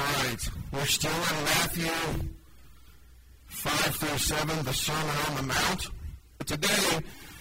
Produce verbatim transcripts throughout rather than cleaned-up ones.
right. We're still in Matthew five through seven, the Sermon on the Mount. Today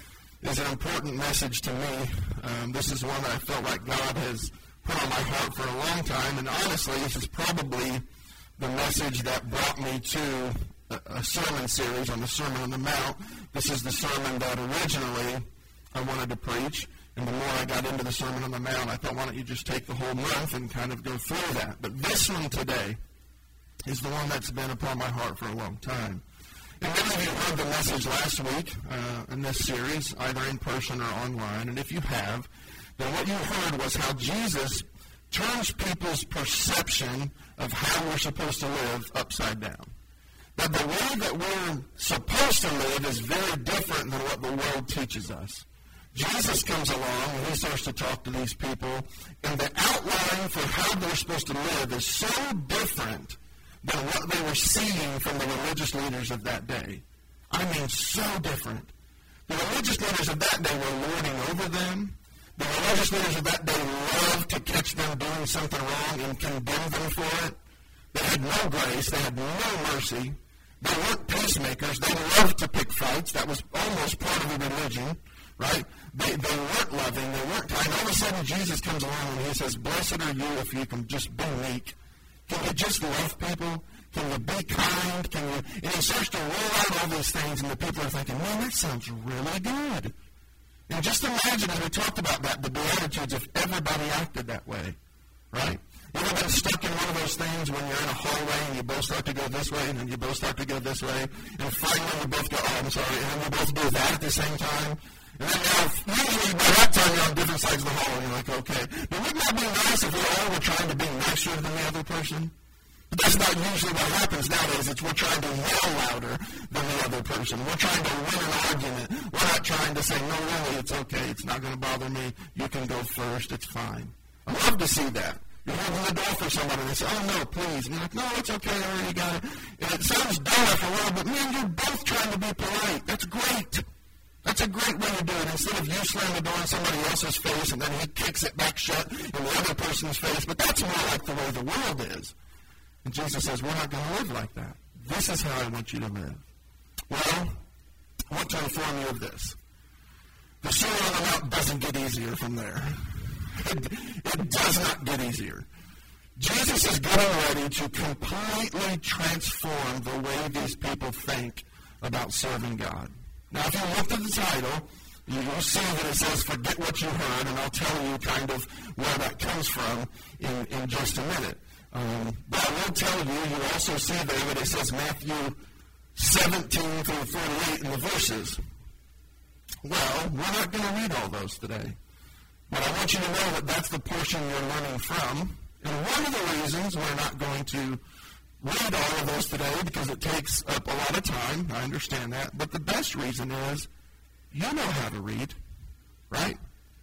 is an important message to me. Um, this is one that I felt like God has put on my heart for a long time, and honestly, this is probably the message that brought me to a, a sermon series on the Sermon on the Mount. This is the sermon that originally I wanted to preach, and the more I got into the Sermon on the Mount, I thought, why don't you just take the whole month and kind of go through that. But this one today is the one that's been upon my heart for a long time. And many of you heard the message last week uh, in this series, either in person or online. And if you have, then what you heard was how Jesus turns people's perception of how we're supposed to live upside down. That the way that we're supposed to live is very different than what the world teaches us. Jesus comes along and he starts to talk to these people, and the outline for how they're supposed to live is so different than what they were seeing from the religious leaders of that day. I mean, so different. The religious leaders of that day were lording over them. The religious leaders of that day loved to catch them doing something wrong and condemn them for it. They had no grace. They had no mercy. They weren't peacemakers. They loved to pick fights. That was almost part of the religion, right? They, they weren't loving. They weren't kind. All of a sudden, Jesus comes along and he says, blessed are you if you can just be meek. Can you just love people? Can you be kind? Can you? And he starts to roll out all these things, and the people are thinking, man, that sounds really good. And just imagine, as we talked about that, the Beatitudes, if everybody acted that way, right? You ever been stuck in one of those things when you're in a hallway and you both start to go this way, and then you both start to go this way, and finally you both go, oh, I'm sorry, and then you both do that at the same time? And then now, usually by that time you're on different sides of the hall, and you're like, okay. But wouldn't that be nice if we all were trying to be nicer than the other person? But that's not usually what happens nowadays. It's we're trying to yell louder than the other person. We're trying to win an argument. We're not trying to say, no, really, it's okay. It's not going to bother me. You can go first. It's fine. I love to see that. You're holding the door for somebody, and they say, oh, no, please. And you're like, no, it's okay. I already got it. And it sounds dumb after a while, but, man, you're both trying to be polite. That's great. That's a great way to do it. Instead of you slam the door in somebody else's face and then he kicks it back shut in the other person's face. But that's more like the way the world is. And Jesus says, we're not going to live like that. This is how I want you to live. Well, I want to inform you of this. The Sermon on the Mount doesn't get easier from there. It, it does not get easier. Jesus is getting ready to completely transform the way these people think about serving God. Now, if you look at the title, you will see that it says, forget what you heard, and I'll tell you kind of where that comes from in, in just a minute. Um, but I will tell you, you also see there that it says Matthew seventeen through forty-eight in the verses. Well, we're not going to read all those today. But I want you to know that that's the portion you're learning from. And one of the reasons we're not going to read all of those today, because it takes up a lot of time. I understand that. But the best reason is you know how to read, right?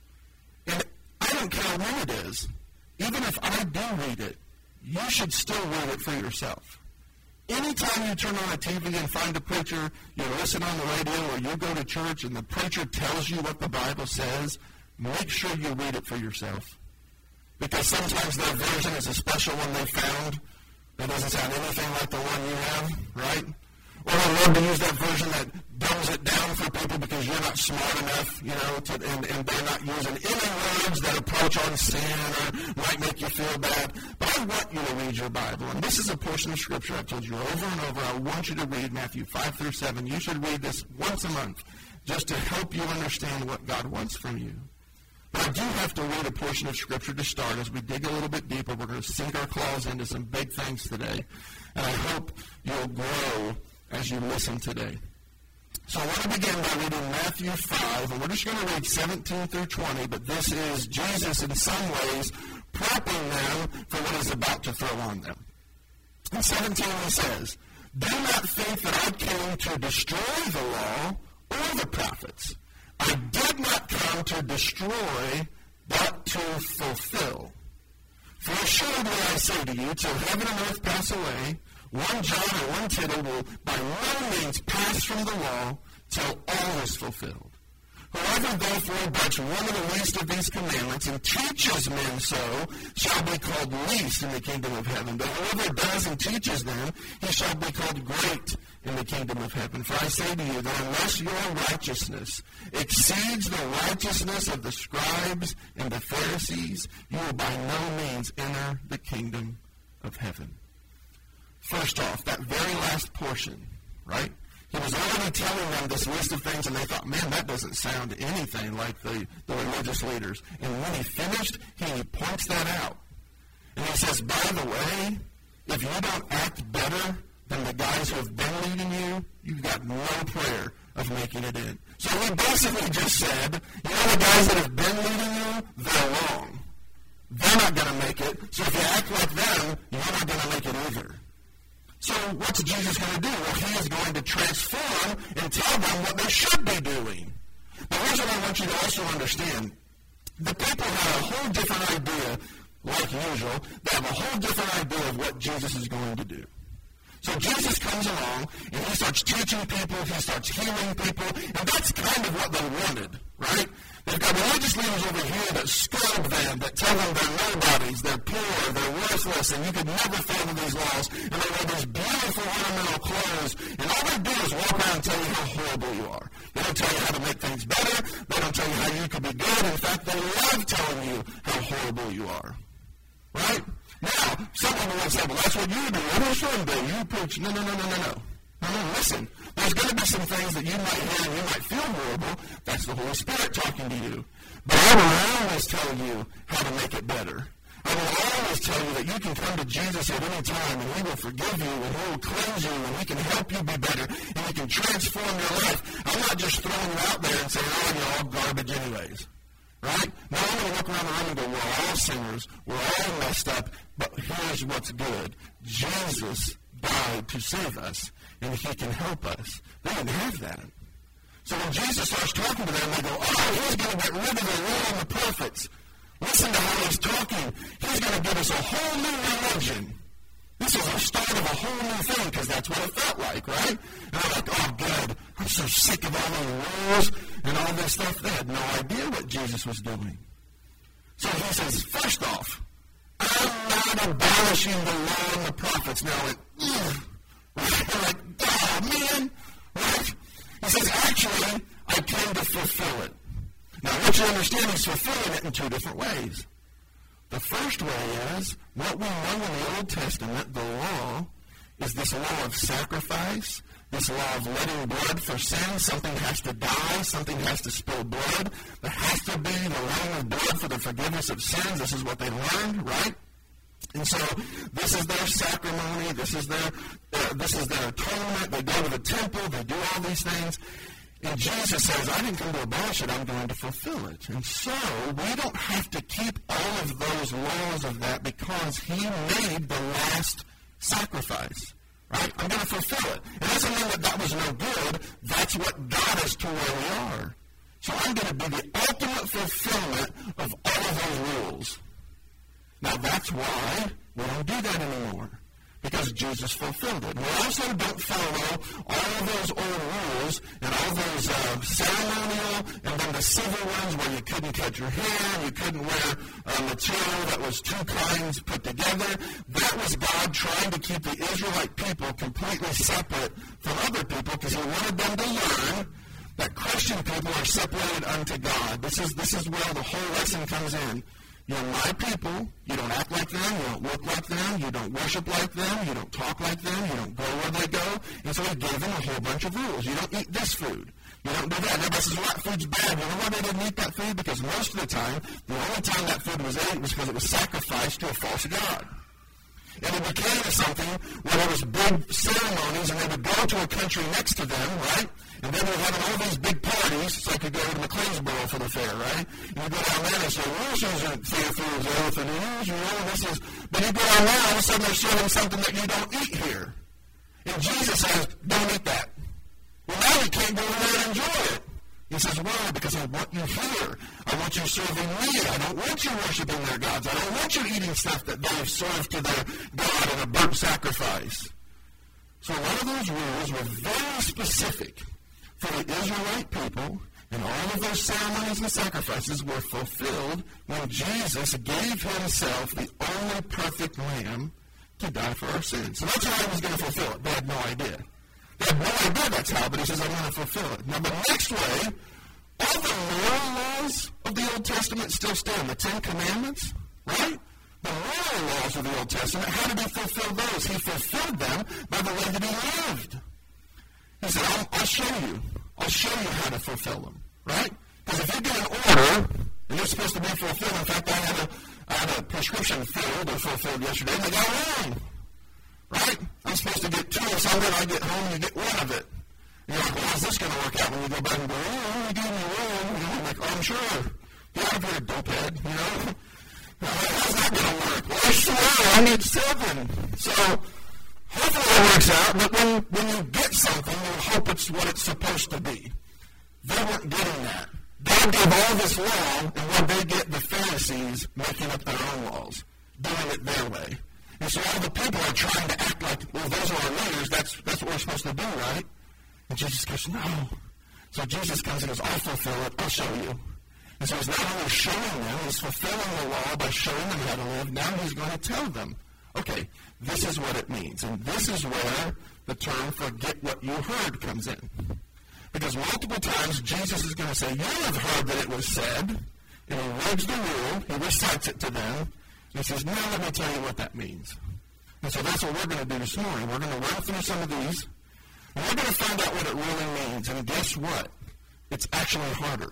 And I don't care when it is. Even if I do read it, you should still read it for yourself. Anytime you turn on a T V and find a preacher, you listen on the radio, or you go to church and the preacher tells you what the Bible says, make sure you read it for yourself. Because sometimes their version is a special one they found that doesn't sound anything like the one you have, right? Or they love to use that version that dumbs it down for people because you're not smart enough, you know, to, and, and they're not using any words that approach on sin or might make you feel bad. But I want you to read your Bible. And this is a portion of Scripture I've told you over and over. I want you to read Matthew five through seven. You should read this once a month just to help you understand what God wants from you. But I do have to read a portion of Scripture to start. As we dig a little bit deeper, we're going to sink our claws into some big things today. And I hope you'll grow as you listen today. So I want to begin by reading Matthew five, and we're just going to read seventeen through twenty, but this is Jesus in some ways prepping them for what he's about to throw on them. In seventeen he says, do not think that I came to destroy the law or the prophets. I did not come to destroy, but to fulfill. For assuredly I say to you, till heaven and earth pass away, one jot or one tittle will by no means pass from the law till all is fulfilled. Whoever therefore breaks one of the least of these commandments and teaches men so shall be called least in the kingdom of heaven. But whoever does and teaches them, he shall be called great in the kingdom of heaven. For I say to you that unless your righteousness exceeds the righteousness of the scribes and the Pharisees, you will by no means enter the kingdom of heaven. First off, that very last portion, right? He was already telling them this list of things, and they thought, man, that doesn't sound anything like the, the religious leaders. And when he finished, he points that out. And he says, by the way, if you don't act better than the guys who have been leading you, you've got no prayer of making it in. So he basically just said, you know the guys that have been leading you, they're wrong. They're not going to make it. So if you act like them, you're not going to make it either. So what's Jesus going to do? Well, he is going to transform and tell them what they should be doing. But here's what I want you to also understand. The people have a whole different idea, like usual. They have a whole different idea of what Jesus is going to do. So Jesus comes along, and he starts teaching people, he starts healing people, and that's kind of what they wanted, right? They've got religious leaders over here that scold them, that tell them they're nobodies, they're poor, they're worthless, and you could never follow these laws. And they wear these beautiful ornamental clothes, and all they do is walk around and tell you how horrible you are. They don't tell you how to make things better. They don't tell you how you could be good. In fact, they love telling you how horrible you are, right? Now, some people will say, well, that's what you do. What does you do? You preach. No, no, no, no, no, no. No, no, listen. There's going to be some things that you might hear and you might feel horrible. That's the Holy Spirit talking to you. But I will always tell you how to make it better. I will always tell you that you can come to Jesus at any time and he will forgive you and he will cleanse you and he can help you be better and he can transform your life. I'm not just throwing you out there and saying, oh, you're all garbage anyways. Right? Now I'm going to look around the room and go, we're all sinners, we're all messed up, but here's what's good. Jesus died to save us, and he can help us. They didn't have that. So when Jesus starts talking to them, they go, oh, he's going to get rid of the law and the prophets. Listen to how he's talking. He's going to give us a whole new religion. This is the start of a whole new thing, because that's what it felt like, right? And they're like, oh, good. I'm so sick of all the rules and all this stuff. They had no idea what Jesus was doing. So he says, first off, I'm not abolishing the law and the prophets. Now, it, ugh, right? They're like, oh, man, right? He says, actually, I came to fulfill it. Now, I want you to understand he's fulfilling it in two different ways. The first way is, what we know in the Old Testament, the law, is this law of sacrifice, this law of letting blood for sin. Something has to die, something has to spill blood. There has to be the letting of blood for the forgiveness of sins. This is what they learned, right? And so this is their sacrimony, this is their, uh, this is their atonement. They go to the temple, they do all these things. And Jesus says, I didn't come to abolish it, I'm going to fulfill it. And so we don't have to keep all of those laws of that because he made the last sacrifice. Right? I'm going to fulfill it. It doesn't mean that that was no good. That's what got us to where we are. So I'm going to be the ultimate fulfillment of all of those rules. Now that's why we don't do that anymore. Because Jesus fulfilled it. We also don't follow all of those old rules and all those uh, ceremonial and then the civil ones where you couldn't cut your hair, you couldn't wear uh, material that was two kinds put together. That was God trying to keep the Israelite people completely separate from other people because he wanted them to learn that Christian people are separated unto God. This is, this is where the whole lesson comes in. You're my people. You don't act like them. You don't look like them. You don't worship like them. You don't talk like them. You don't go where they go. And so he gave them a whole bunch of rules. You don't eat this food. You don't do that. Everybody says, well, that food's bad. You know why they didn't eat that food? Because most of the time, the only time that food was ate was because it was sacrificed to a false god. And it became something where there was big ceremonies, and they would go to a country next to them, right? And then they're having all these big parties. It's like you go to McLeansboro for the fair, right? And you go down there and say, well, this isn't fair food, elephant ears, you know, this is... But you go down there, all of a sudden they're serving something that you don't eat here. And Jesus says, don't eat that. Well, now you can't go over there and enjoy it. He says, why? Because I want you here. I want you serving me. I don't want you worshiping their gods. I don't want you eating stuff that they've served to their God in a burnt sacrifice. So a lot of those rules were very specific for the Israelite people And all of those ceremonies and sacrifices were fulfilled when Jesus gave himself, the only perfect lamb, to die for our sins. So that's how he was going to fulfill it. They had no idea. They had no idea that's how, but he says, I'm going to fulfill it. Now, the next way, all the moral laws of the Old Testament still stand. The Ten Commandments, right? The moral laws of the Old Testament, how did he fulfill those? He fulfilled them by the way that he lived. He said, I'll, I'll show you. I'll show you how to fulfill them, right? Because if you get an order, and it's supposed to be fulfilled, in fact, I had a, I had a prescription filled or fulfilled yesterday, and they got wrong, right? I'm supposed to get two of something, I get home, you get one of it. And you're like, well, how's this going to work out when you go back and go, oh, you gave me wrong? You know, I'm like, oh, I'm sure. Get out of here, dopehead, you know? How's that going to work? Well, I swear, I need seven. So, hopefully it works out, but when, when you get something, you hope it's what it's supposed to be. They weren't getting that. God gave all this law, and what they get, the Pharisees making up their own laws, doing it their way. And so all the people are trying to act like, well, those are our leaders, that's, that's what we're supposed to do, right? And Jesus goes, no. So Jesus comes and goes, I'll fulfill it, I'll show you. And so he's not only showing them, he's fulfilling the law by showing them how to live. Now he's going to tell them, okay, this is what it means. And this is where the term forget what you heard comes in. Because multiple times Jesus is going to say, you have heard that it was said, and he reads the rule, he recites it to them, and he says, now let me tell you what that means. And so that's what we're going to do this morning. We're going to run through some of these, and we're going to find out what it really means. And guess what? It's actually harder.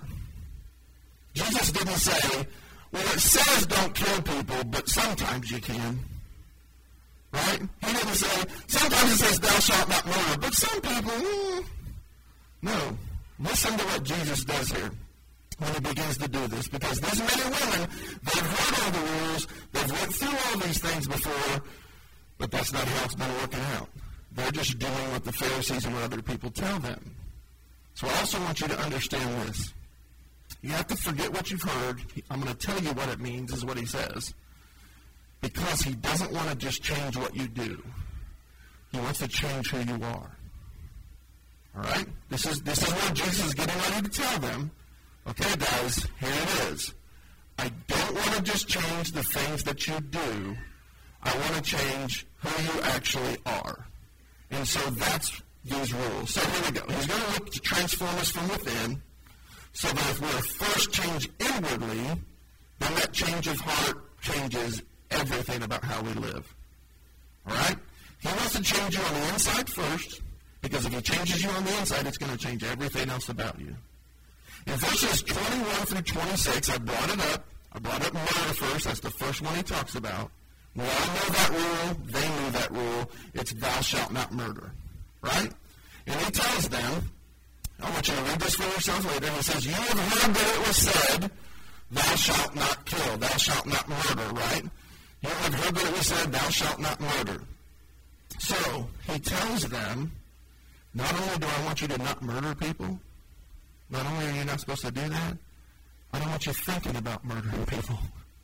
Jesus didn't say, well, it says don't kill people, but sometimes you can. Right? He didn't say, sometimes it says thou shalt not murder, but some people, mm. No. Listen to what Jesus does here when he begins to do this, because these men and women, they've heard all the rules, they've went through all these things before, but that's not how it's been working out. They're just doing what the Pharisees and what other people tell them. So I also want you to understand this. You have to forget what you've heard. I'm going to tell you what it means, is what he says. Because he doesn't want to just change what you do. He wants to change who you are. All right? This is, this is what Jesus is getting ready to tell them. Okay, guys, here it is. I don't want to just change the things that you do. I want to change who you actually are. And so that's these rules. So here we go. He's going to look to transform us from within, so that if we're first changed inwardly, then that change of heart changes everything about how we live. All right? He wants to change you on the inside first, because if he changes you on the inside, it's going to change everything else about you. In verses twenty-one through twenty-six, I brought it up. I brought up murder first. That's the first one he talks about. We all know that rule. They knew that rule. It's thou shalt not murder. Right? And he tells them, I want you to read this for yourself later. He says, you have heard that it was said, thou shalt not kill, thou shalt not murder, right? You have heard that it was said, thou shalt not murder. So, he tells them, not only do I want you to not murder people, not only are you not supposed to do that, I don't want you thinking about murdering people.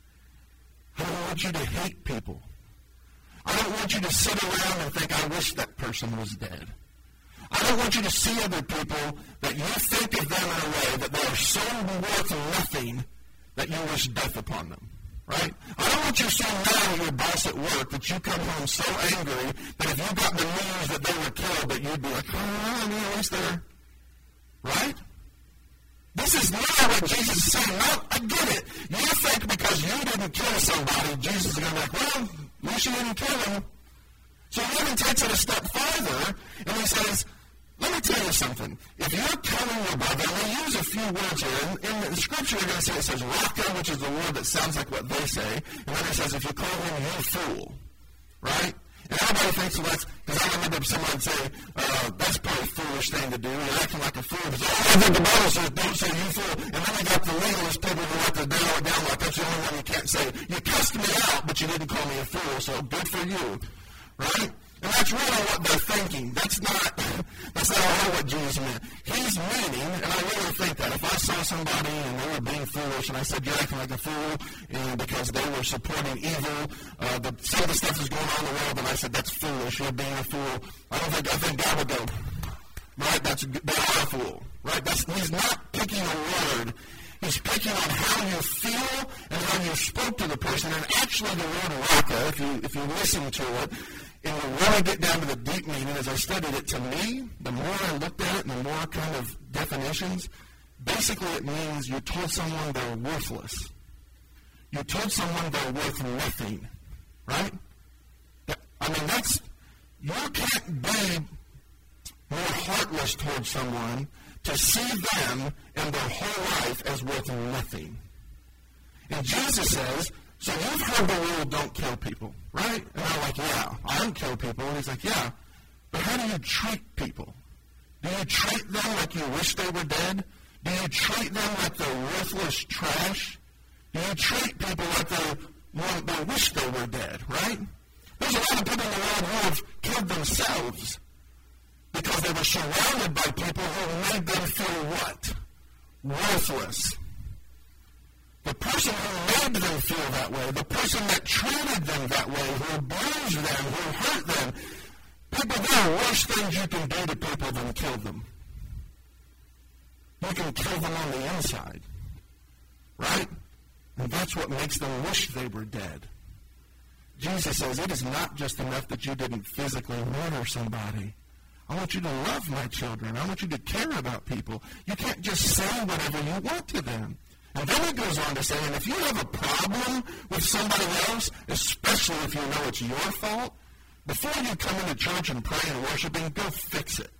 I don't want you to hate people. I don't want you to sit around and think, I wish that person was dead. I don't want you to see other people that you think of them in a way that they are so worth nothing that you wish death upon them. Right? I don't want you so mad at your boss at work that you come home so angry that if you got the news that they were killed, that you'd be like, oh, I mean, at least they're... Right? This is not what Jesus is saying. No, I get it. You think because you didn't kill somebody, Jesus is going to be like, well, at least you didn't kill him. So he even takes it a step farther, and he says, let me tell you something. If you're telling your brother, and they use a few words here, in, in the scripture you're going to see it says raka, which is the word that sounds like what they say, and then it says if you call him you fool, right? And everybody thinks, well, that's, because I remember someone say, uh, that's probably a foolish thing to do. You're acting like a fool. Because oh, I think the Bible says, don't say you fool. And then we got the legalist people who like to narrow it down like that's the only one you can't say. You cussed me out, but you didn't call me a fool, so good for you. Right? And that's really what they're thinking. That's not, that's not all what Jesus meant. He's meaning, and I really think that if I saw somebody and they were being foolish, and I said you're acting like a fool, and because they were supporting evil, uh, the, some of the stuff is going on in the world, and I said that's foolish, you're being a fool. I don't think, I think God would go, right? That's they are a fool, right? That's, he's not picking a word. He's picking on how you feel and how you spoke to the person. And actually the word raka, if you if you listen to it, and you really get down to the deep meaning, as I studied it, to me, the more I looked at it and the more kind of definitions, basically it means you told someone they're worthless. You told someone they're worth nothing, right? I mean, that's, you can't be more heartless towards someone to see them and their whole life as worth nothing. And Jesus says, so you've heard the rule, don't kill people, right? And I'm like, yeah, I don't kill people. And he's like, yeah, but how do you treat people? Do you treat them like you wish they were dead? Do you treat them like they're worthless trash? Do you treat people like they, well, they wish they were dead, right? There's a lot of people in the world who have killed themselves because they were surrounded by people who made them feel what? Worthless. The person who made them feel that way, the person that treated them that way, who abused them, who hurt them, people, there are worse things you can do to people than kill them. You can kill them on the inside, right? And that's what makes them wish they were dead. Jesus says, it is not just enough that you didn't physically murder somebody. I want you to love my children. I want you to care about people. You can't just say whatever you want to them. And then he goes on to say, and if you have a problem with somebody else, especially if you know it's your fault, before you come into church and pray and worshiping, go fix it.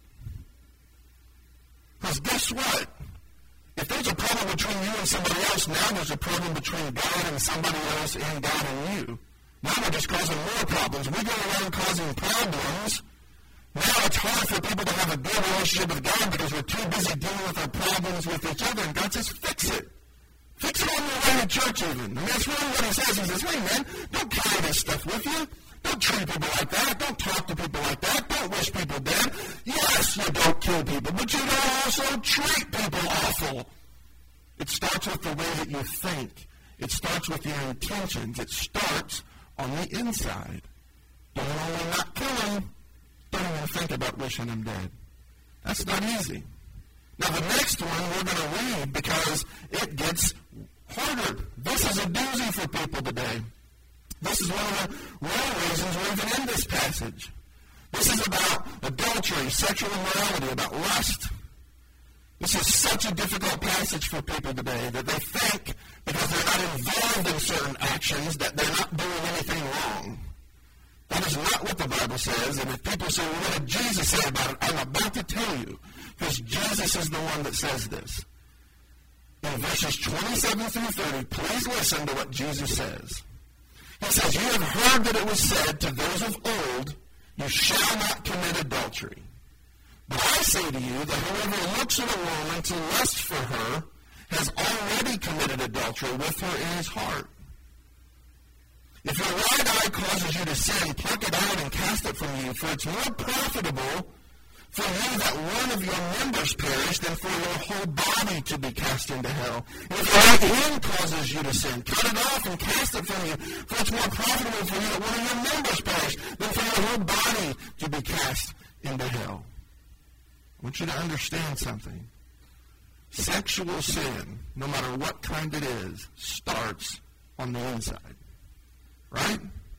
Because guess what? If there's a problem between you and somebody else, now there's a problem between God and somebody else and God and you. Now we're just causing more problems. We go around causing problems. Now it's hard for people to have a good relationship with God because we're too busy dealing with our problems with each other. And God says, fix it. Fix it on your way to church even. And that's really what he says. He says, hey man, don't carry this stuff with you. Don't treat people like that. Don't talk to people like that. Don't wish people dead. Yes, you don't kill people, but you don't also treat people awful. It starts with the way that you think. It starts with your intentions. It starts on the inside. Don't only not kill them, don't even think about wishing them dead. That's not easy. Now the next one we're going to read because it gets harder. This is a doozy for people today. This is one of the real reasons we're even in this passage. This is about adultery, sexual immorality, about lust. This is such a difficult passage for people today that they think because they're not involved in certain actions that they're not doing anything wrong. That is not what the Bible says. And if people say, well, what did Jesus say about it? I'm about to tell you because Jesus is the one that says this. In verses twenty-seven through thirty, please listen to what Jesus says. He says, you have heard that it was said to those of old, you shall not commit adultery. But I say to you that whoever looks at a woman to lust for her has already committed adultery with her in his heart. If your right eye causes you to sin, pluck it out and cast it from you, for it's more profitable for you that one of your members perish than for your whole body to be cast into hell. And if your right hand causes you to sin, cut it off and cast it from you, for it's more profitable for you that one of your members perish than for your whole body to be cast into hell. I want you to understand something. Sexual sin, no matter what kind it is, starts on the inside. Right?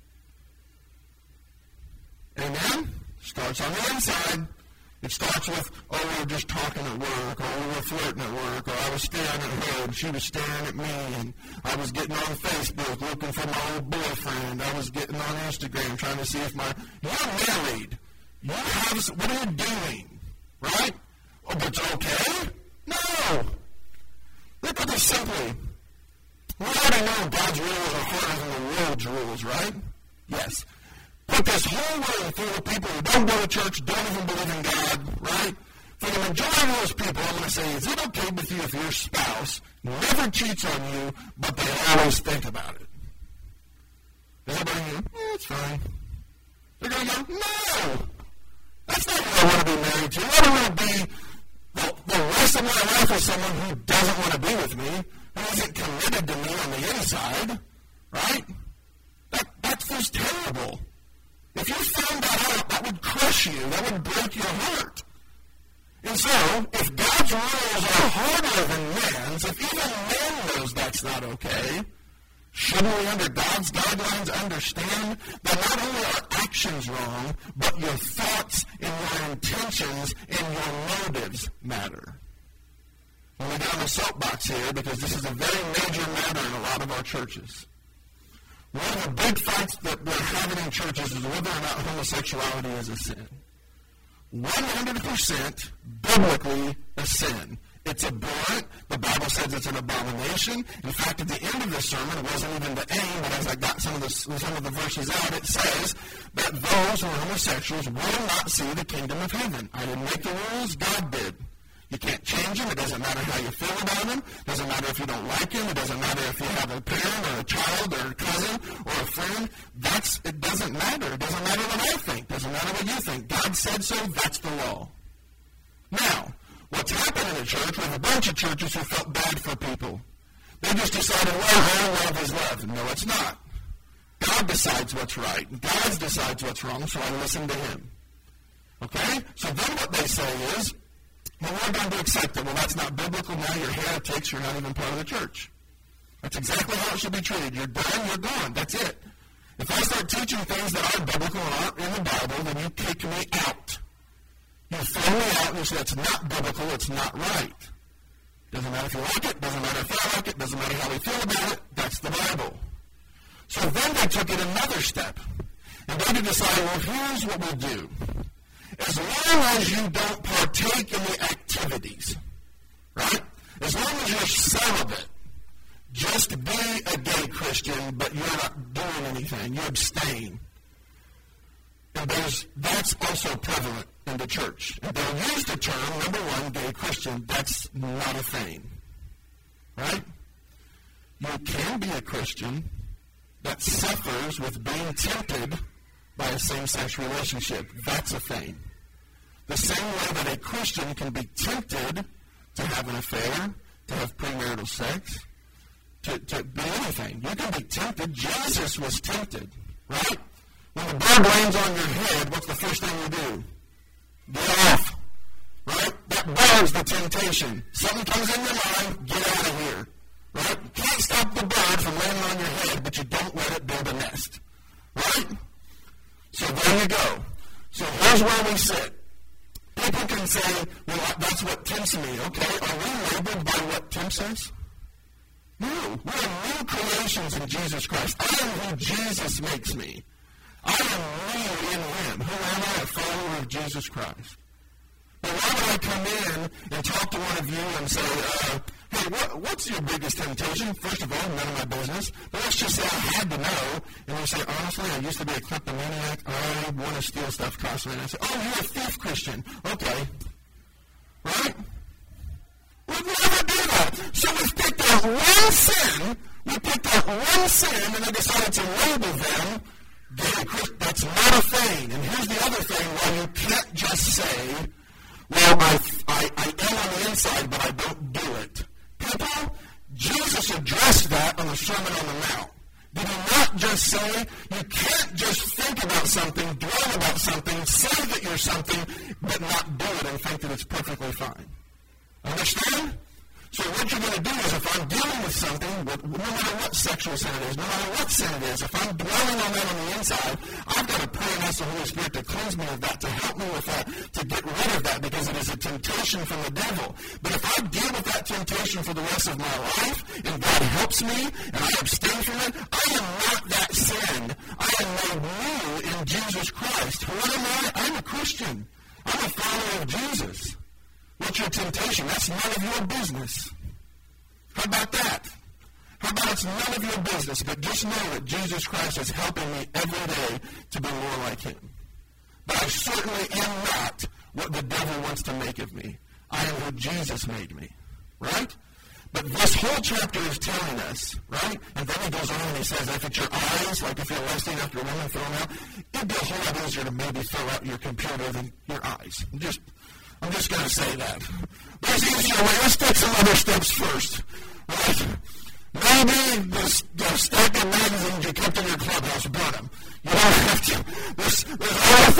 Amen? Starts on the inside. It starts with, oh, we were just talking at work, or we were flirting at work, or I was staring at her, and she was staring at me, and I was getting on Facebook looking for my old boyfriend. I was getting on Instagram trying to see if my... You're married. You have... What are you doing? Right? Oh, but it's okay? No. Look at this simply. We already know God's rules are harder than the world's rules, right? Yes. Put this whole world full of people who don't go to church, don't even believe in God, right? For the majority of those people, I'm going to say, is it okay with you if your spouse never cheats on you, but they always think about it? Does everybody go, yeah, it's fine. They're going to go, no! That's not what I want to be married to. I don't want to be the, the rest of my life with someone who doesn't want to be with me, who isn't committed to me on the inside, right? That, that feels terrible. If you found that out, that would crush you. That would break your heart. And so, if God's rules are harder than man's, if even man knows that's not okay, shouldn't we, under God's guidelines, understand that not only are actions wrong, but your thoughts and your intentions and your motives matter? I'm going to get on the soapbox here because this is a very major matter in a lot of our churches. One of the big fights that we're having in churches is whether or not homosexuality is a sin. one hundred percent biblically a sin. It's abhorrent. The Bible says it's an abomination. In fact, at the end of this sermon, it wasn't even the aim, but as I got some of the, some of the verses out, it says that those who are homosexuals will not see the kingdom of heaven. I didn't make the rules, God did. You can't change them. It doesn't matter how you feel about them. It doesn't matter if you don't like them. It doesn't matter if you have a parent or a child or a cousin or a friend. That's, it doesn't matter. It doesn't matter what I think. It doesn't matter what you think. God said so. That's the law. Now, what's happened in the church, we have a bunch of churches who felt bad for people. They just decided, well, all love is love. No, it's not. God decides what's right. God decides what's wrong, so I listen to him. Okay? So then what they say is, well, we're going to accept it. Well, that's not biblical. Now you're heretics. You're not even part of the church. That's exactly how it should be treated. You're done. You're gone. That's it. If I start teaching things that aren't biblical and aren't in the Bible, then you kick me out. You throw me out and you say it's not biblical. It's not right. Doesn't matter if you like it. Doesn't matter if I like it. Doesn't matter how we feel about it. That's the Bible. So then they took it another step. And they decided, well, here's what we'll do. As long as you don't partake in the activities, right? As long as you're celibate, just be a gay Christian, but you're not doing anything. You abstain. And there's, that's also prevalent in the church. And they'll use the term, number one, gay Christian. That's not a thing, right? You can be a Christian that suffers with being tempted by a same-sex relationship. That's a thing. The same way that a Christian can be tempted to have an affair, to have premarital sex, to, to be anything. You can be tempted. Jesus was tempted, right? When the bird lands on your head, what's the first thing you do? Get off, right? That bird's the temptation. Something comes in your mind, get out of here, right? You can't stop the bird from landing on your head, but you don't let it build a nest, right? So there you go. So here's where we sit. People can say, well, that's what tempts me. Okay, are we labeled by what tempts us? No. We are new creations in Jesus Christ. I am who Jesus makes me. I am new in him. Who am I? A follower of Jesus Christ. But why would I come in and talk to one of you and say, uh, hey, what, what's your biggest temptation? First of all, none of my business. But let's just say I had to know. And you say, honestly, I used to be a kleptomaniac. I want to steal stuff constantly. And I say, oh, you're a thief Christian. Okay. Right? We'd never do that. So we've picked out one sin. We picked out one sin, and they decided to label them gay Christian. That's not a thing. And here's the other thing. Well, you can't just say, well, I, I, I am on the inside, but I don't do it. People, Jesus addressed that on the Sermon on the Mount. Did he not just say, you can't just think about something, dwell about something, say that you're something, but not do it and think that it's perfectly fine? Understand? So what you're going to do is if I'm dealing with something, no matter what sexual sin it is, no matter what sin it is, if I'm dwelling on that on the inside, I've got to pray and ask the Holy Spirit to cleanse me of that, to help me with that, to get rid of that, because it is a temptation from the devil. But if I deal with that temptation for the rest of my life, and God helps me, and I abstain from it, I am not that sin. I am made new in Jesus Christ. Who am I? I'm a Christian. I'm a follower of Jesus. What's your temptation? That's none of your business. How about that? How about it's none of your business, but just know that Jesus Christ is helping me every day to be more like him. But I certainly am not what the devil wants to make of me. I am who Jesus made me, right? But this whole chapter is telling us, right? And then he goes on and he says, if it's your eyes, like if you're lusting after a woman, throw them out. It'd be a whole lot easier to maybe throw out your computer than your eyes. Just... I'm just going to say that. There's easier way. Let's take some other steps first. Right? Maybe the, the stack of magazines you kept in your clubhouse, burn them. You don't have to. There's, there's other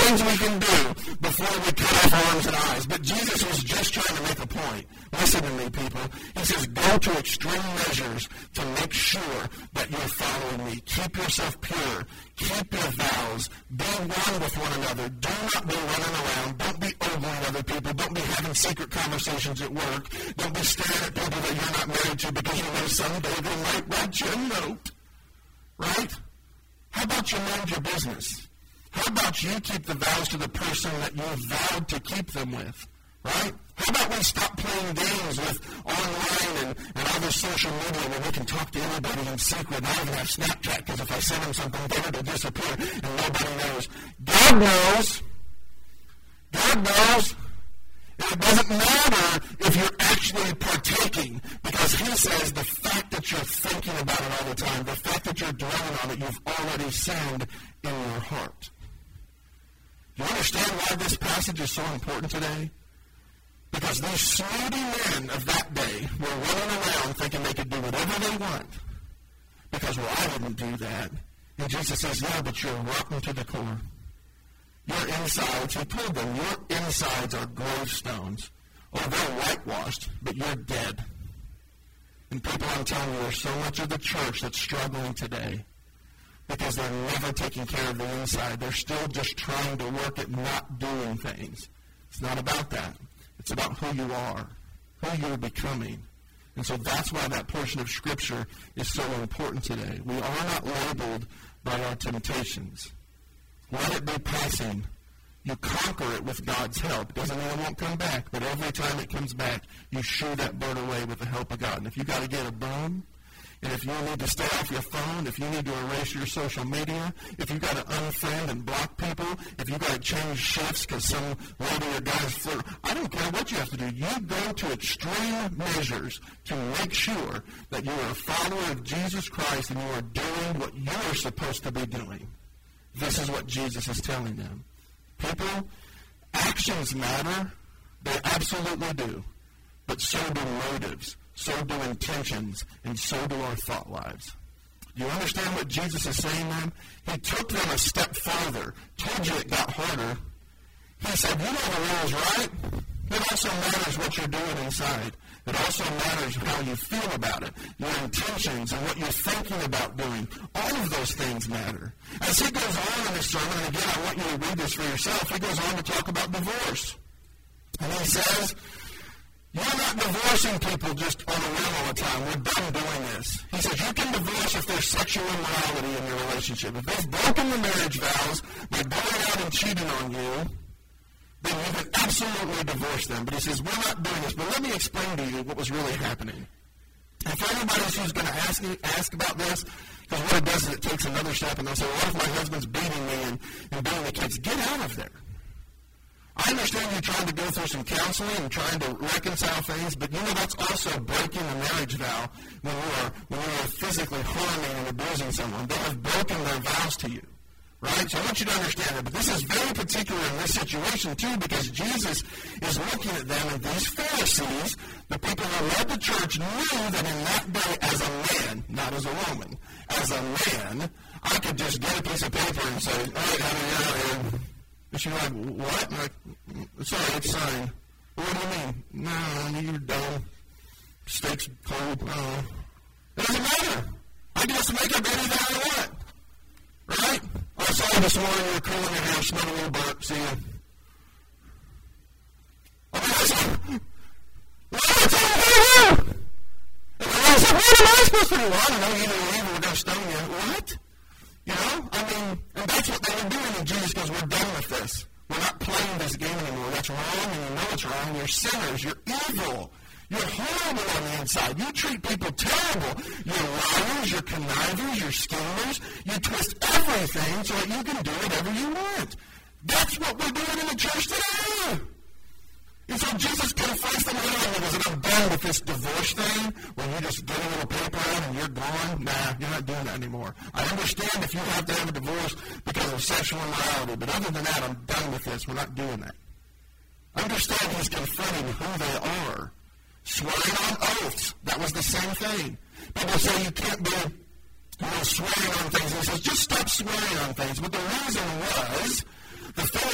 things we can do before we cut off arms and eyes. But Jesus was just trying to make a point. Listen to me, people. He says, go to extreme measures to make sure that you're following me. Keep yourself pure. Keep your vows. Be one with one another. Do not be running around. Don't be ogling other people. Don't be having secret conversations at work. Don't be staring at people that you're not married to because you know someday they might write you a note. Right? How about you mind your business? How about you keep the vows to the person that you vowed to keep them with? Right? How about we stop playing games with online and, and other social media where we can talk to anybody in secret? I even have Snapchat because if I send them something, then it'll disappear and nobody knows. God knows. God knows. And it doesn't matter if you're actually partaking because he says the fact that you're thinking about it all the time, the fact that you're dwelling on it, you've already sinned in your heart. Do you understand why this passage is so important today? Because these snooty men of that day were running around thinking they could do whatever they want. Because, well, I didn't do that. And Jesus says, yeah, but you're rotten to the core. Your insides, he told them, your insides are gravestones. Oh, they're whitewashed, but you're dead. And people, I'm telling you, there's so much of the church that's struggling today because they're never taking care of the inside. They're still just trying to work at not doing things. It's not about that. It's about who you are, who you're becoming. And so that's why that portion of Scripture is so important today. We are not labeled by our temptations. Let it be passing. You conquer it with God's help. Doesn't mean it won't come back, but every time it comes back, you shoo that bird away with the help of God. And if you got to get a broom, and if you need to stay off your phone, if you need to erase your social media, if you got to unfriend and block people, if you got to change shifts because some lady or guy's flirt, I don't care what you have to do. You go to extreme measures to make sure that you are a follower of Jesus Christ and you are doing what you are supposed to be doing. This is what Jesus is telling them. People, actions matter. They absolutely do. But so do motives. So do intentions, and so do our thought lives. Do you understand what Jesus is saying then? He took them a step farther, told you it got harder. He said, you know the rules, right? It also matters what you're doing inside. It also matters how you feel about it, your intentions, and what you're thinking about doing. All of those things matter. As he goes on in this sermon, and again, I want you to read this for yourself, he goes on to talk about divorce. And he says, you're not divorcing people just on a whim all the time. We're done doing this. He says you can divorce if there's sexual immorality in your relationship. If they've broken the marriage vows by going out and cheating on you, then you can absolutely divorce them. But he says, we're not doing this. But let me explain to you what was really happening. And for anybody who's going to ask me, ask about this, because what it does is it takes another step, and they'll say, well, what if my husband's beating me and, and beating the kids? Get out of there. I understand you're trying to go through some counseling and trying to reconcile things, but you know that's also breaking the marriage vow when you are when you are physically harming and abusing someone. They have broken their vows to you, right? So I want you to understand that. But this is very particular in this situation too, because Jesus is looking at them, and these Pharisees, the people who led the church, knew that in that day, as a man, not as a woman, as a man, I could just get a piece of paper and say, all right, honey, you're out here. And she's like, what? I'm like, sorry, it's signed. What do you mean? No, you're dumb. Steak's cold. No. It doesn't matter. I can just make up anything I want. Right? I saw you this morning. You were cooling your hair, smelling a little burnt. See you. Okay, I said, what am I talking about? And I said, what am I supposed to do? Well, I don't know. You didn't leave. We're going to stone you. What? You know, I mean, and that's what they were doing, and Jesus goes, we're done with this. We're not playing this game anymore. That's wrong, and you know it's wrong. You're sinners. You're evil. You're horrible on the inside. You treat people terrible. You're liars. You're connivers. You're schemers. You twist everything so that you can do whatever you want. That's what we're doing in the church today. And so Jesus confronts them and goes, I'm done with this divorce thing where you just get a little paper out and you're gone. Nah, you're not doing that anymore. I understand if you have to have a divorce because of sexual immorality, but other than that, I'm done with this. We're not doing that. Understand he's confronting who they are. Swearing on oaths. That was the same thing. People say you can't be you know, swearing on things. He says, just stop swearing on things. But the reason was the Pharisees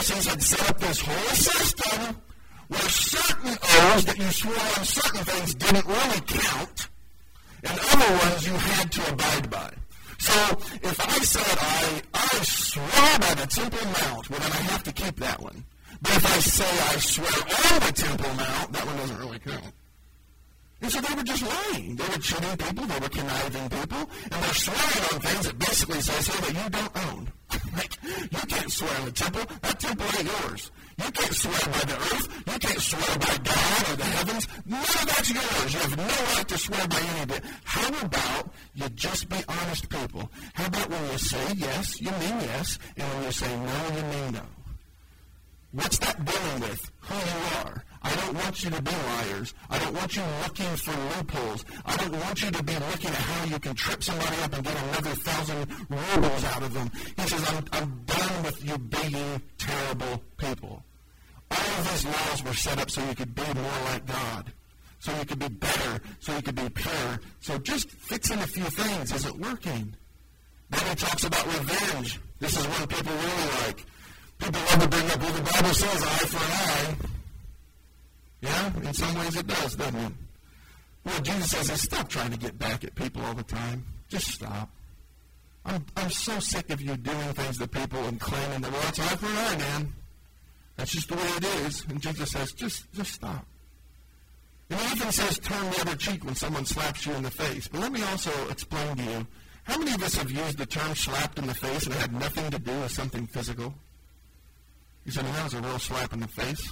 Pharisees had set up this whole system where certain oaths that you swore on certain things didn't really count, and other ones you had to abide by. So if I said I, I swear by the Temple Mount, well, then I have to keep that one. But if I say I swear on the Temple Mount, that one doesn't really count. And so they were just lying. They were cheating people. They were conniving people. And they're swearing on things that basically says, hey, that you don't own. Like, you can't swear on the temple. That temple ain't yours. You can't swear by the earth. You can't swear by God or the heavens. None of that's yours. You have no right to swear by any of it. How about you just be honest people? How about when you say yes, you mean yes, and when you say no, you mean no? What's that dealing with? Who you are. I don't want you to be liars. I don't want you looking for loopholes. I don't want you to be looking at how you can trip somebody up and get another thousand rubles out of them. He says, I'm, I'm done with you being terrible people. All of these laws were set up so you could be more like God, so you could be better, so you could be pure. So just fixing a few things isn't working. Then he talks about revenge. This is one people really like. People love to bring up, well, the Bible says eye for an eye. Yeah, in some ways it does, doesn't it? Well, Jesus says, hey, stop trying to get back at people all the time. Just stop. I'm I'm so sick of you doing things to people and claiming that, well, it's eye for an eye, man. That's just the way it is. And Jesus says, just just stop. And he even says, turn the other cheek when someone slaps you in the face. But let me also explain to you, how many of us have used the term slapped in the face and it had nothing to do with something physical? You said, well, that was a real slap in the face.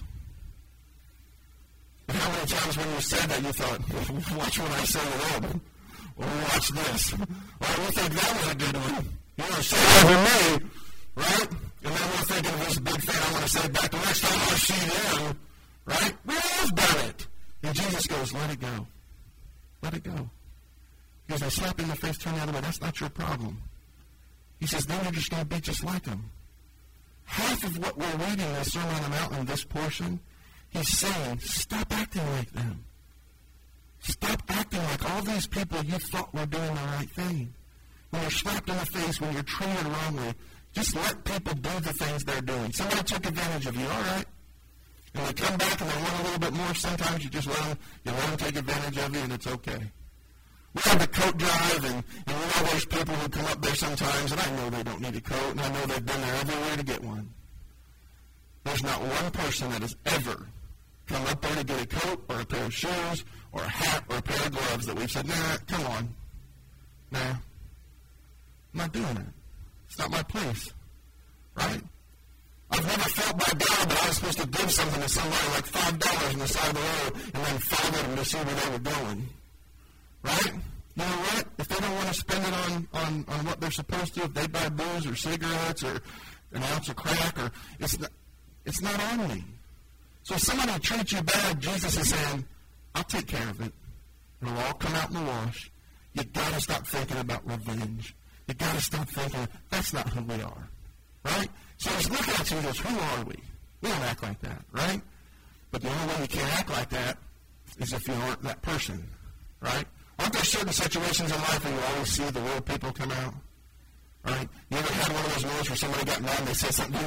And how many times when you said that you thought, watch what I say to them, or watch this, or you think that was a good one. You want to say over me, right? And then we're thinking of this big thing I want to say back the next time I see them, right? We all done it. And Jesus goes, let it go. Let it go. He goes, I slap you in the face, turn the other way. That's not your problem. He says, then you're just going to be just like them. Half of what we're reading in the Sermon on the Mount in this portion, he's saying, stop acting like them. Stop acting like all these people you thought were doing the right thing. When you're slapped in the face, when you're treated wrongly, just let people do the things they're doing. Somebody took advantage of you, all right? And they come back and they want a little bit more. Sometimes you just let them, you let them take advantage of you, and it's okay. We have the coat drive, and, and we know there's people who come up there sometimes, and I know they don't need a coat, and I know they've been there everywhere to get one. There's not one person that has ever come up there to get a coat or a pair of shoes or a hat or a pair of gloves that we've said, nah, come on. Nah. I'm not doing that. It's not my place. Right? I've never felt by God that I was supposed to give something to somebody like five dollars on the side of the road and then follow them to see where they were going. Right? You know what? If they don't want to spend it on, on, on what they're supposed to, if they buy booze or cigarettes or an ounce of crack, or it's not, it's not on me. So if somebody treats you bad, Jesus is saying, I'll take care of it. It'll all come out in the wash. You got to stop thinking about revenge. You got to stop thinking, that's not who we are. Right? So he's looking at you and goes, who are we? We don't act like that, right? But the only way you can't act like that is if you aren't that person, right? Aren't there certain situations in life where you always see the real people come out? Right? You ever had one of those moments where somebody got mad and they said something,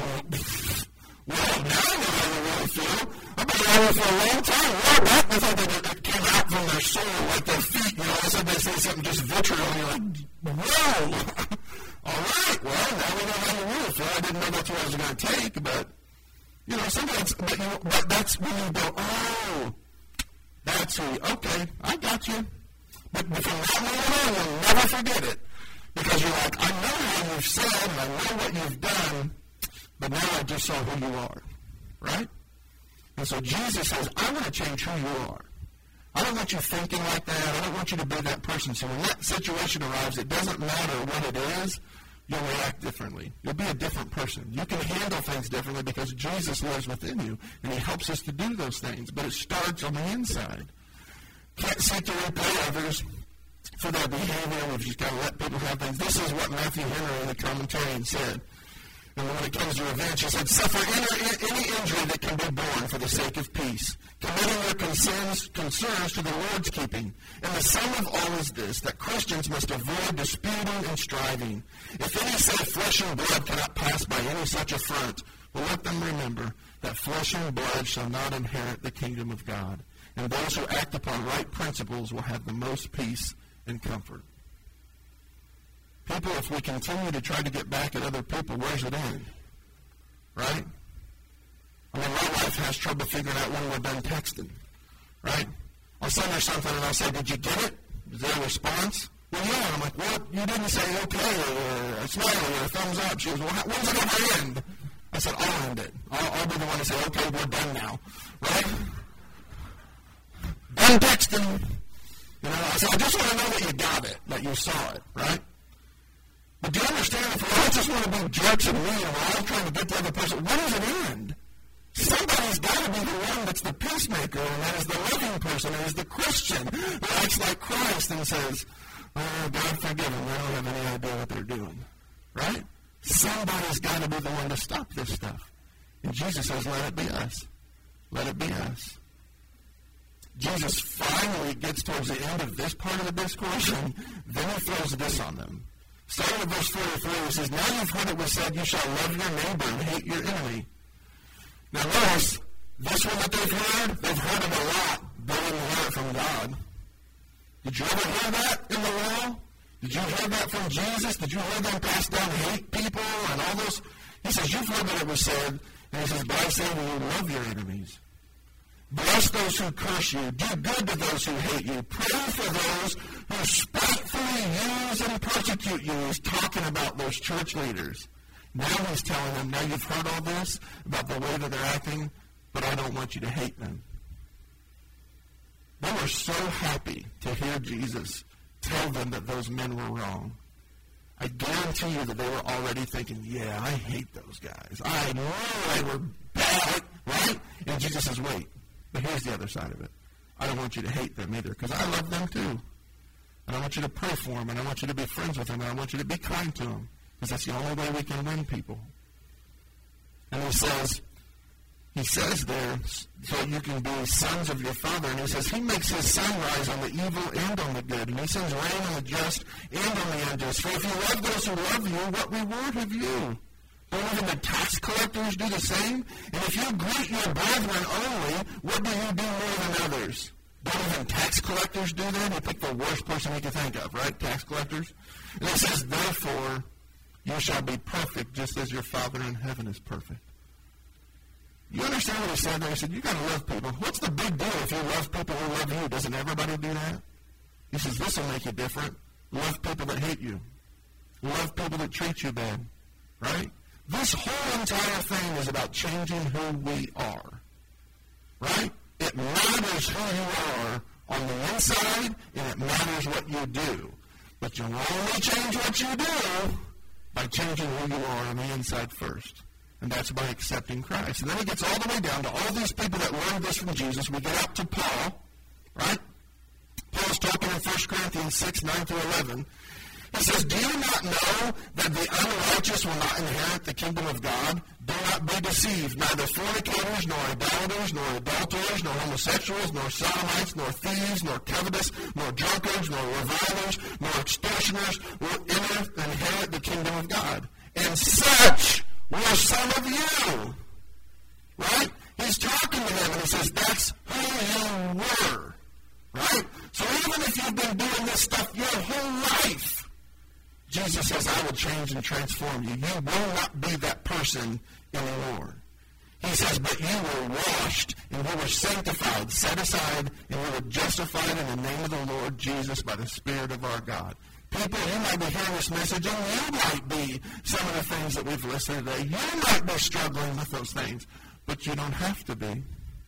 well, now I know how you really feel. I've been around for a long time. Well, that was like it came out from their soul, like their feet. You know, all of a sudden they say something just vitriol, and you're like, whoa. All right, well, now we know how you really feel. I didn't know that's what I was going to take, but, you know, sometimes, but, you know, but that's when you go, oh, that's who, okay, I got you. But from that moment on, you'll never forget it. Because you're like, I know how you've said, and I know what you've done, but now I just saw who you are, right? And so Jesus says, I want to change who you are. I don't want you thinking like that. I don't want you to be that person. So when that situation arrives, it doesn't matter what it is, you'll react differently. You'll be a different person. You can handle things differently because Jesus lives within you, and he helps us to do those things. But it starts on the inside. Can't seek to repay others for their behavior. We've just got to let people have things. This is what Matthew Henry in the commentary said. And when it comes to revenge, he said, suffer any, any injury that can be borne for the sake of peace, committing your concerns, concerns to the Lord's keeping. And the sum of all is this, that Christians must avoid disputing and striving. If any say flesh and blood cannot pass by any such affront, Well, let them remember that flesh and blood shall not inherit the kingdom of God, and those who act upon right principles will have the most peace and comfort. People, if we continue to try to get back at other people, where's it end? Right? I mean, my wife has trouble figuring out when we're done texting. Right? I'll send her something and I'll say, did you get it? Is there a response? Well, yeah. I'm like, what? You didn't say okay or a smiley or a thumbs up. She goes, well, when's it going to end? I said, I'll end it. I'll, I'll be the one to say, okay, we're done now. Right? Done texting. You know, I said, I just want to know that you got it, that you saw it, right? But do you understand, if we all just want to be jerks and mean and we're all trying to get the other person, when does it end? Somebody's got to be the one that's the peacemaker, and that is the loving person, and is the Christian who acts like Christ and says, oh, God forgive them, they don't have any idea what they're doing. Right? Somebody's got to be the one to stop this stuff. And Jesus says, let it be us. Let it be us. Jesus finally gets towards the end of this part of the discourse, and then he throws this on them. Starting at verse forty-three, he says, now you've heard it was said, you shall love your neighbor and hate your enemy. Now notice, this one that they've heard, they've heard it a lot. They didn't hear it from God. Did you ever hear that in the law? Did you hear that from Jesus? Did you hear them pass down hate people and all those? He says, you've heard that it was said, and he says, but I say to you, love your enemies. Bless those who curse you. Do good to those who hate you. Pray for those who spitefully use and persecute you. He's talking about those church leaders. Now he's telling them, now you've heard all this about the way that they're acting, but I don't want you to hate them. They were so happy to hear Jesus tell them that those men were wrong. I guarantee you that they were already thinking, yeah, I hate those guys. I knew they were bad, right? And Jesus says, wait, but here's the other side of it. I don't want you to hate them either, because I love them too. And I want you to pray for them, and I want you to be friends with them, and I want you to be kind to them. Because that's the only way we can win people. And he says, he says there, so you can be sons of your Father. And he says, he makes his sun rise on the evil and on the good. And he sends rain on the just and on the unjust. For if you love those who love you, what reward have you? Don't even the tax collectors do the same? And if you greet your brethren only, what do you do more than others? Don't even tax collectors do that? You pick the worst person you can think of, right? Tax collectors. And it says, therefore, you shall be perfect just as your Father in heaven is perfect. You understand what he said there? He said, you got to love people. What's the big deal if you love people who love you? Doesn't everybody do that? He says, this will make you different. Love people that hate you. Love people that treat you bad. Right? This whole entire thing is about changing who we are. Right? It matters who you are on the inside, and it matters what you do. But you only change what you do by changing who you are on the inside first. And that's by accepting Christ. And then it gets all the way down to all these people that learned this from Jesus. We get up to Paul, right? Paul's talking in First Corinthians six, nine through eleven. He says, do you not know that the unrighteous will not inherit the kingdom of God? Do not be deceived. Neither fornicators, nor idolaters, nor adulterers, nor homosexuals, nor sodomites, nor thieves, nor covetous, nor drunkards, nor revilers, nor extortioners will enter, inherit the kingdom of God. And such were some of you. Right? He's talking to them and he says, that's who you were. Right? So even if you've been doing this stuff your whole life, Jesus says, I will change and transform you. You will not be that person anymore. He says, but you were washed and you were sanctified, set aside, and you were justified in the name of the Lord Jesus by the Spirit of our God. People, you might be hearing this message, and you might be some of the things that we've listed today. You might be struggling with those things, but you don't have to be.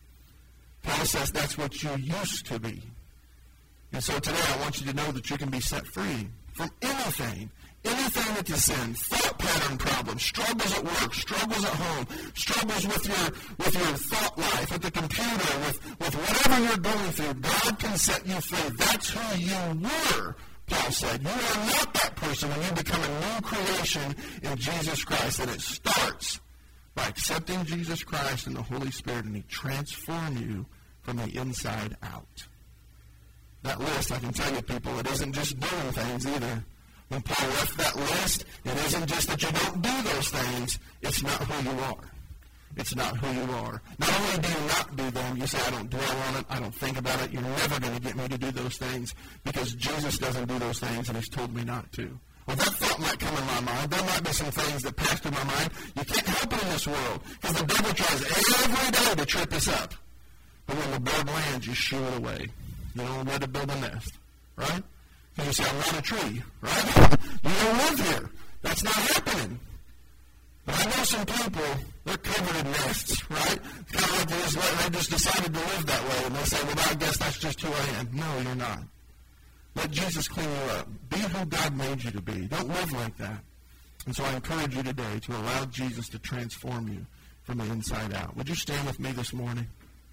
Paul says that's what you used to be. And so today I want you to know that you can be set free from anything, anything that is sin, thought pattern problems, struggles at work, struggles at home, struggles with your with your thought life, with the computer, with, with whatever you're going through. God can set you free. That's who you were, Paul said. You are not that person when you become a new creation in Jesus Christ. And it starts by accepting Jesus Christ and the Holy Spirit, and he transforms you from the inside out. That list, I can tell you, people, it isn't just doing things either. When Paul left that list, it isn't just that you don't do those things. It's not who you are. It's not who you are. Not only do you not do them, you say, I don't dwell on it, I don't think about it. You're never going to get me to do those things because Jesus doesn't do those things and he's told me not to. Well, that thought might come in my mind. There might be some things that pass through my mind. You can't help it in this world because the devil tries every day to trip us up. But when the bird lands, you shoo it away. You don't let it build a nest, right? Because you say, I'm not a tree, right? You don't live here. That's not happening. But I know some people, they're covered in nests, right? Kind of like they just, they just decided to live that way, and they say, well, I guess that's just who I am. No, you're not. Let Jesus clean you up. Be who God made you to be. Don't live like that. And so I encourage you today to allow Jesus to transform you from the inside out. Would you stand with me this morning?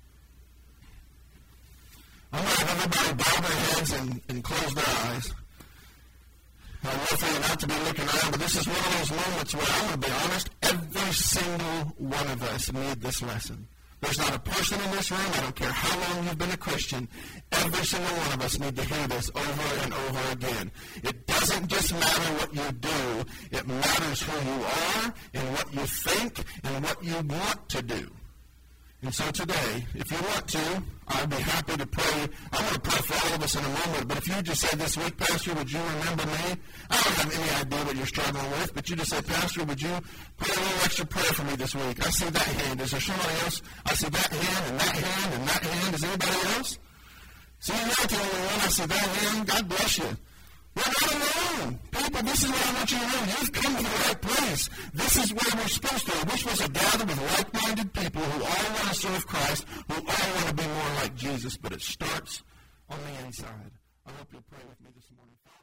I'm going to have everybody bow their heads and, and close their eyes. I love for you not to be looking around, but this is one of those moments where I'm going to be honest, every single one of us need this lesson. There's not a person in this room, I don't care how long you've been a Christian, every single one of us need to hear this over and over again. It doesn't just matter what you do, it matters who you are and what you think and what you want to do. And so today, if you want to, I'd be happy to pray. I'm going to pray for all of us in a moment, but if you just say this week, Pastor, would you remember me? I don't have any idea what you're struggling with, but you just say, Pastor, would you pray a little extra prayer for me this week? I see that hand. Is there somebody else? I see that hand and that hand and that hand. Is anybody else? See, you're not the only one. I see that hand. God bless you. We're not alone. People, this is what I want you to know. You've come to the right place. This is where we're supposed to be. We're supposed to gather with like-minded people who all want to serve Christ, who all want to be more like Jesus, but it starts on the inside. I hope you'll pray with me this morning.